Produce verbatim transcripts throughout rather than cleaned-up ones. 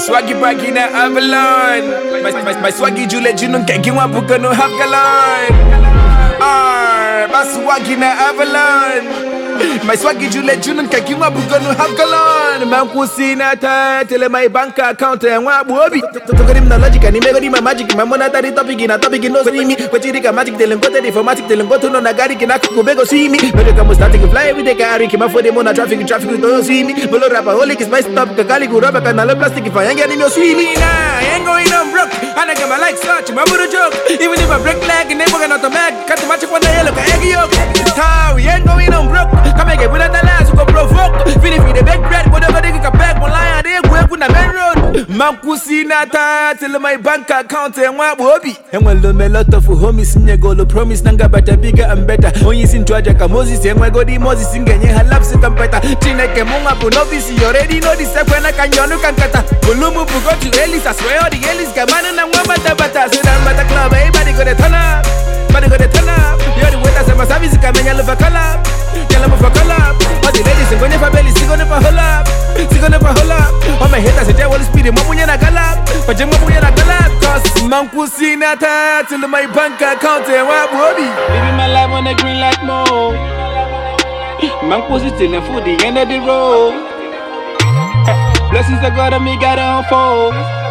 Swaggy braggy na Avalon. My, my, my swaggy Juliet, you don't get one book no half galon. Ah, my swaggy na Avalon. My swaggy Juliet, you don't get one book no half galon. Man kusi na ta tell my bank account and what bobby. Talk him the logic and he make him magic. My monetary topic in a topic in no me. But you think a magic tell him go to the informatic tell him go to no nagari can I go beg see me. But you come starting to fly with the car, came up for the mona traffic traffic don't see me. Below rapper holy is my stop Kakali go rubber can all plastic if I ain't getting no swimming. Nah, I ain't going on broke. And I get my like such my butter joke. Even if I break leg and never gonna mag, cut the match one day look egg yolk. How we ain't going on broke. Come and get with the last who go provoke. Finish with the big bread, whatever they can back one line, they go up with the main road. Mankusi nata till my bank account and what wobby. And when the lot of homies in your goal promise nanga better bigger and better. When you sing Tragic Moses and my god Moses singing her laps in better. Chineke Munga Punovis, you already know this when I can you can kata. Bulumu go to Ellis, I swear the Ellis Gaman and Wamba Tabata. So I'm at the club, everybody got a turn up. Everybody got a turn up. You're the waiters and my service coming yellow for color. Yellow for color. But the ladies are going to belly, she's going to hold up. She's going to hold up. All my haters say, well, speed, Mamuya Galap. But Jamamuya Galap. Cause Mankusi Nata till my bank account and what bobby. Living my life on the green light mode. Mankusi till for the end of the road. Blessings that God and me gotta unfold.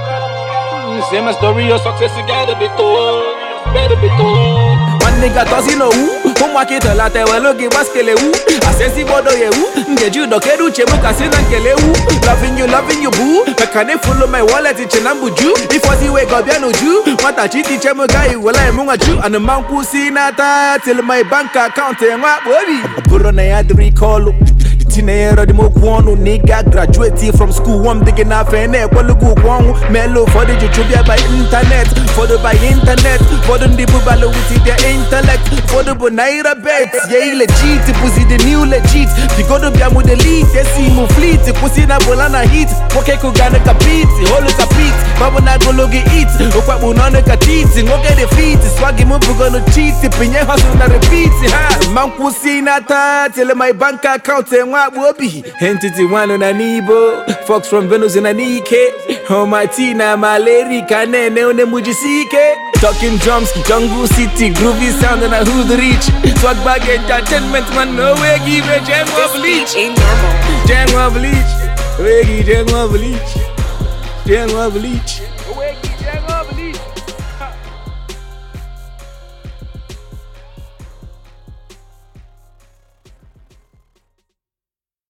Say my story of success, you gotta be told. Better be told. One nigga tossing no woo. Home market a lot, I will look at Waskele woo. I say, see, Bodo, you woo. Get you, Dokeru, Chemuka, Sinan woo. Loving you, loving you, boo. But can they follow my wallet in Chenambuju? If I see wake up, you know, Jew. What a cheaty Chemuka, you will I Munga Jew. And the man who see Nata till my bank account and what worry. Burona had to recall. Tinero the Mokwano nigga graduated from school. One digging off and there. Walugu Wong Mellow for the Jutubia by internet. For the by internet. For the Dibubalo with their intellect. For the Bonaira bets. Yeah, legit. Pussy the new legit. You go to Biamu the lead. Yes, see mu fleet. Pussy na bolana hit. Okay, Kugana kapit. Holo kapit. Babona gologi eat. Okwabunana katit. Ngoke the feet. Swaggy move gonna cheat. Pinye hustle na repeat. Ha. Mankusi nata. Till my bank account and what Wobby, entity one on an Ibo, Fox from Venus in an Ike, oh my Tina, Maleri, Kane, Neone Mujisike, talking drums, Jungle City, groovy sound and a hood reach, swag bag entertainment, man, no way, give a jam of bleach, jam of bleach, Reggie, jam of bleach, jam of bleach.